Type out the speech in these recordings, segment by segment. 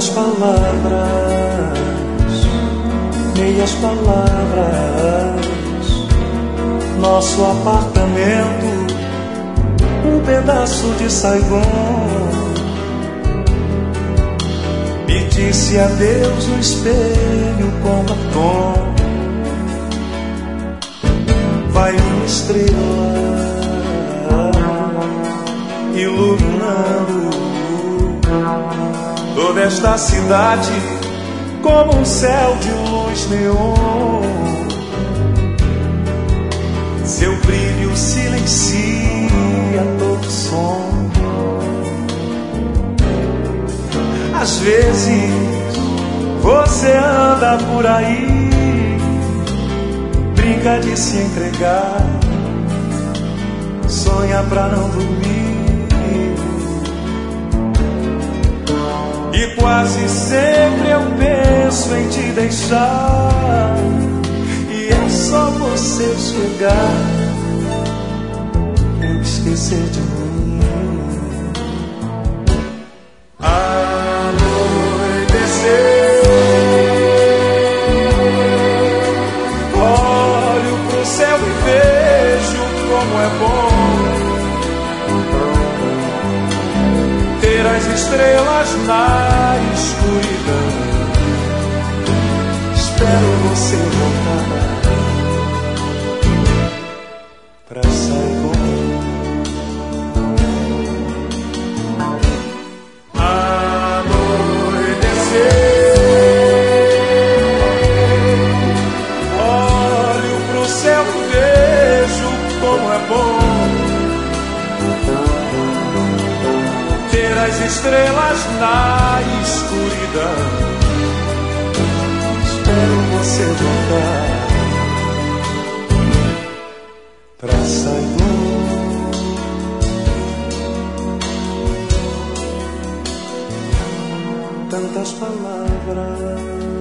Tantas palavras, meias palavras. Nosso apartamento, um pedaço de Saigon. Me disse adeus no espelho com batom. Vai uma estrela iluminando toda esta cidade como um céu de luz neon. Seu brilho silencia todo som. Às vezes você anda por aí, brinca de se entregar, sonha pra não dormir. E quase sempre eu penso em te deixar, e é só você chegar pra eu esquecer de mim. Anoitecer, olho pro céu e vejo como é bom ter as estrelas na escuridão. Espero você voltar pra Saigon. Anoitecer, olho pro céu e vejo como é bom ter as estrelas na escuridão. Espero você voltar pra Saigon. Tantas palavras,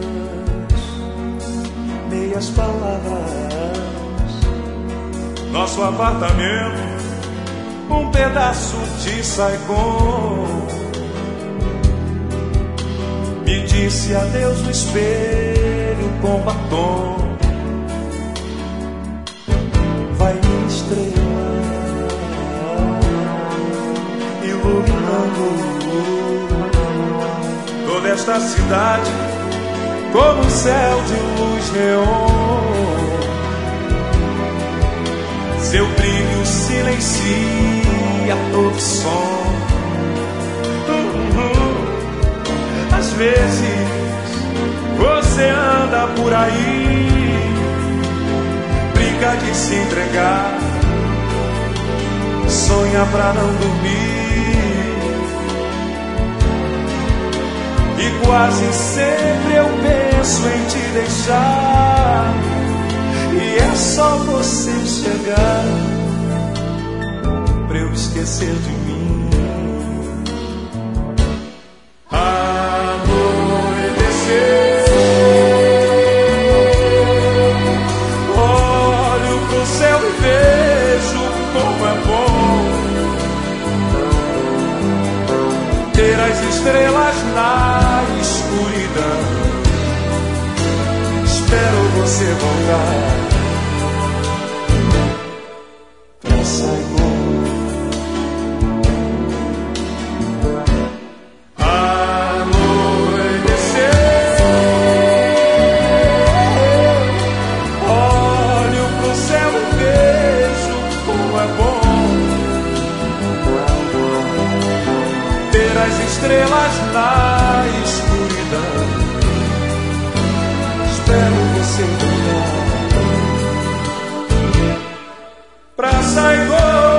meias palavras. Nosso apartamento, um pedaço de Saigon. Me disse adeus no espelho com batom. Vai minha estrela iluminando toda esta cidade como um céu de luz neon. Seu brilho silencia todo som. Às vezes você anda por aí, brinca de se entregar, sonha pra não dormir. E quase sempre eu penso em te deixar, e é só você chegar pra eu esquecer de mim. Anoitecer, olho pro céu e vejo como é bom ter as estrelas na escuridão. Espero você voltar pra Saigon. Anoitecer, olho pro céu e vejo como é bom ter as estrelas na escuridão. Espero você voltar pra Saigon.